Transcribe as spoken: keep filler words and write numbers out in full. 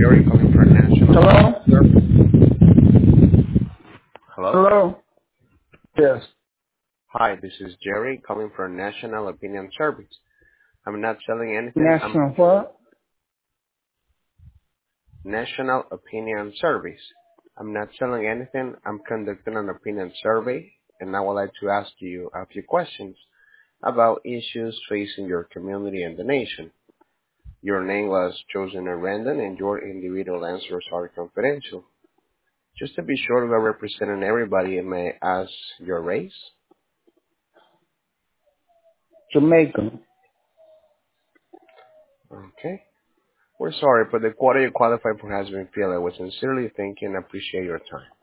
Jerry calling for National Hello? Service. Hello? Hello? Yes. Hi, this is Jerry calling for National Opinion Service. I'm not selling anything. I'm National what? National Opinion Service. I'm not selling anything. I'm conducting an opinion survey, and I would like to ask you a few questions about issues facing your community and the nation. Your name was chosen at random, and your individual answers are confidential. Just to be sure we're representing everybody, may I ask your race? Jamaica. Okay. We're sorry, but the quota you qualify for has been filled. I would sincerely thank you and appreciate your time.